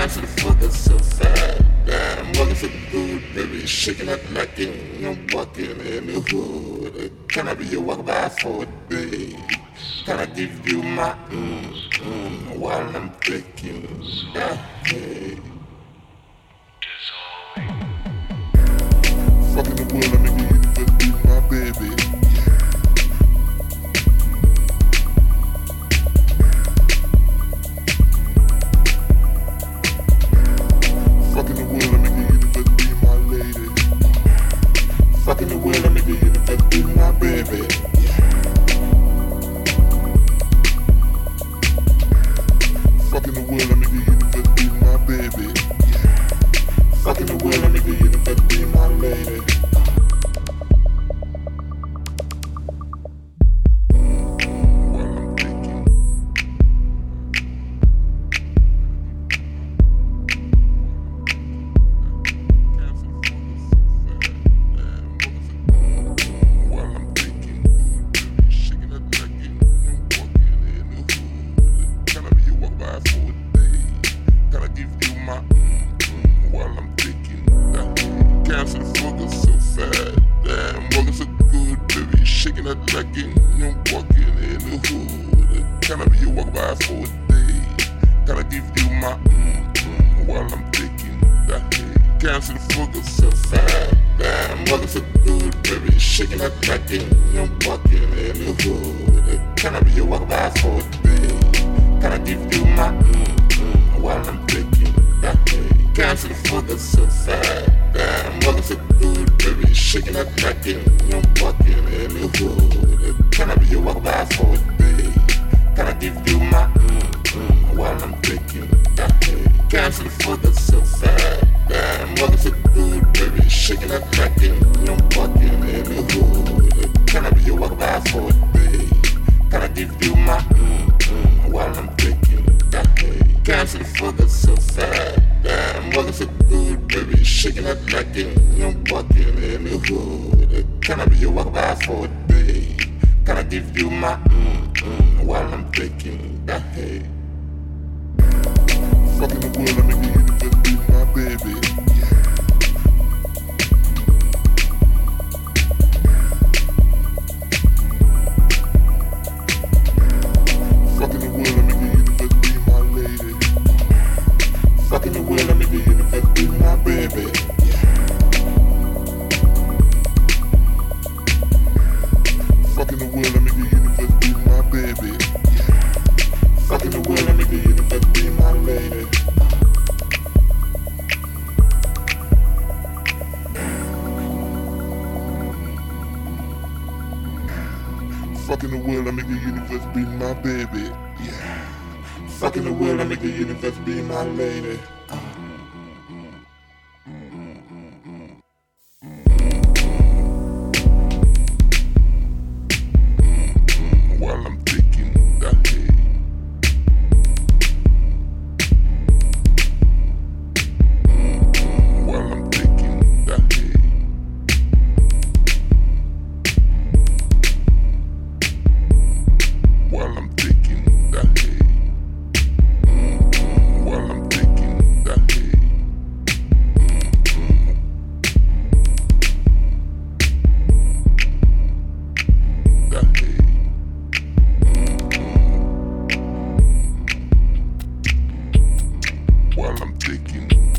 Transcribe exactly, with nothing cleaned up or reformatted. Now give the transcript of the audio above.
Down to the fucker so fat. Damn, looking for good, baby. Shaking up like I'm walking in the hood. Can I be your walk by for a day? Can I give you my mm, mm, while I'm thinking that hey. Fucking the world, I make you just be my baby. Fucking the world, I make you just be my lady. Fucking the world, I make you just be my baby. Fucking the world, I make you just be my baby. Fucking the world, I make you just be my lady. Can I be your walk by for a day? Can I give you my mm, mm, while I'm taking that hay? Cancel the fucker so fat. Damn, walking so good, baby. Shaking that back and I'm walking in the hood. Can I be your walk by for a day? Can I give you my mm, mm, while I'm taking that hay? Cancel the fucker so fat. Damn, walking so good, baby. Shaking that back and I'm walking in the hood. Can I be your walk by for a day? Can I give you my mm, mm, while I'm taking that hay? Cancel the fucker so fat. Damn, walking so good, baby. Shaking that back and I'm walking in the hood. Can I be your walk by for a day? Can I give you my mm, mm, while I'm taking that hay? Cancel the fucker so fat. Damn, walking so good, baby. Shaking that back and I'm walking in the hood. Can I be your walk by for a day? Can I give you my mm, mm, while I'm taking that hay? Fucking the world, I make you just be my baby. Fucking the world, I make you just be my lady. Fucking the world, I make you just be my baby. Fucking the world, I make you just be my baby. Fucking the world, I make you just be my lady. Fucking the world, I make you just be my baby. Yeah. Fucking the world, I make you just be my lady. While I'm taking